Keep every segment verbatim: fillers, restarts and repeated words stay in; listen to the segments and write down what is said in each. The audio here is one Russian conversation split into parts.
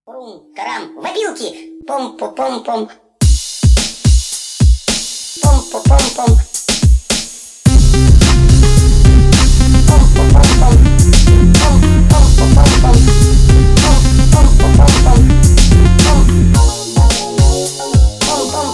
Пум-тарам, в опилки! Пом-пом-пом-пом. Пом-пом-пом-пом. Пом-пом-пом-пом. Пом-пом-пом-пом. Пом-пом-пом-пом. Пом-пом-пом.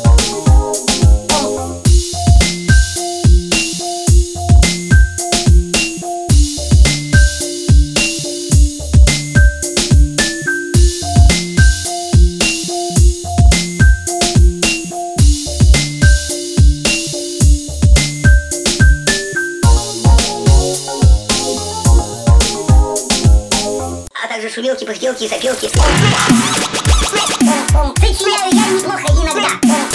А также шумелки, пыхтелки и запелки. Сочиняю я неплохо иногда.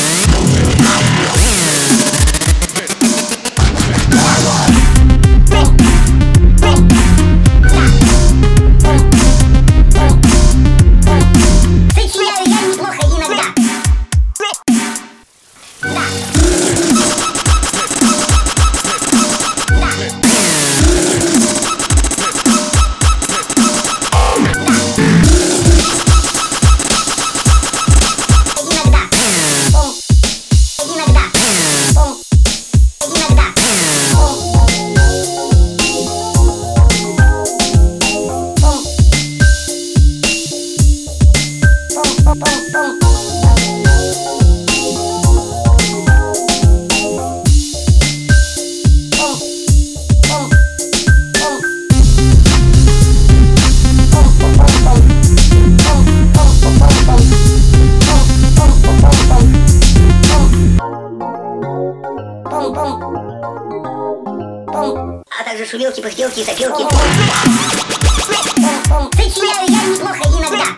Сочиняю я неплохо иногда. Да. А также шумелки, пыхтелки и запелки. Сочиняю я неплохо иногда.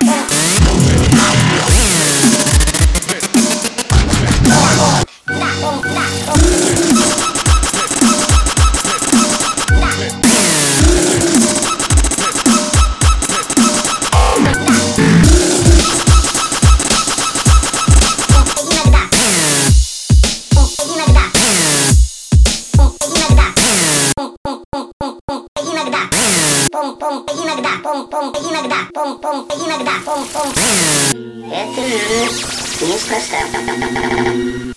Пом-пом, иногда, пом-пом, иногда, пом-пом, иногда, пом-пом. Это же неспроста.